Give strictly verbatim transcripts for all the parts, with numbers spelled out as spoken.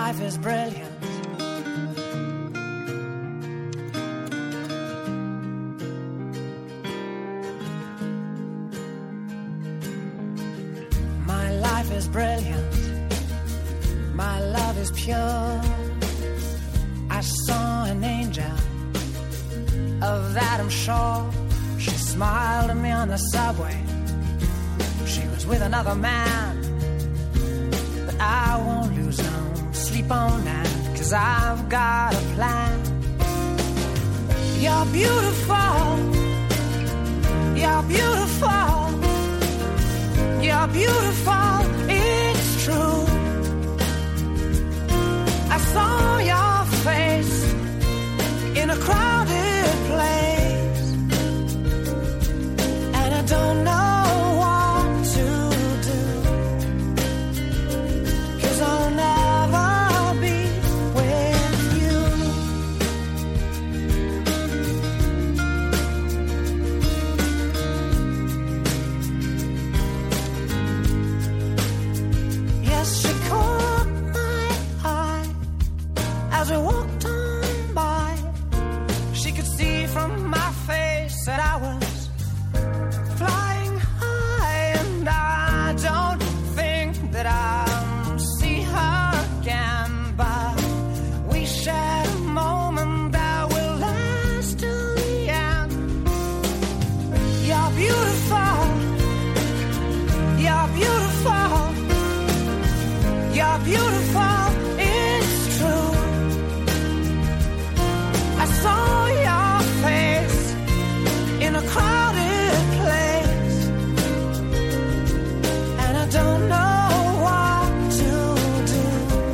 life is brilliant. My life is brilliant. My love is pure. I saw an angel, of that I'm sure. She smiled at me on the subway. She was with another man, but I won't lose no sleep on that, 'cause I've got a plan. You're beautiful. You're beautiful. You're beautiful. It's true. I saw your face in a crowded place, and I don't know what to do, 'cause I'll never be with you. Yes, she caught my eye as we walked on by. She could see from my face that I was flying high, and I don't think that I'll see her again, but we shared a moment that will last till the end. You're beautiful. You're beautiful. You're beautiful. It's true. I saw your face in a crowded place, and I don't know what to do,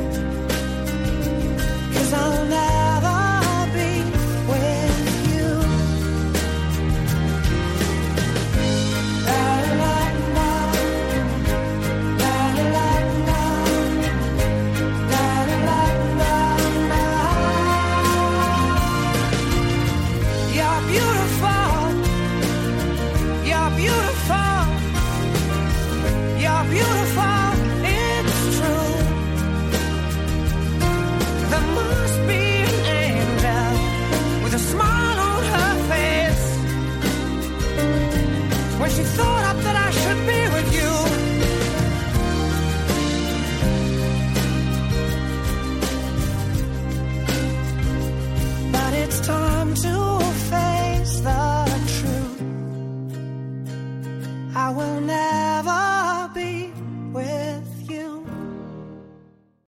'cause I'll never be with you. La la la, la la la, la la la la. You're beautiful. You're beautiful. You're beautiful. It's true. There must be an angel with a smile on her face when she thought up that I should be with you. But it's time to face the truth. I will never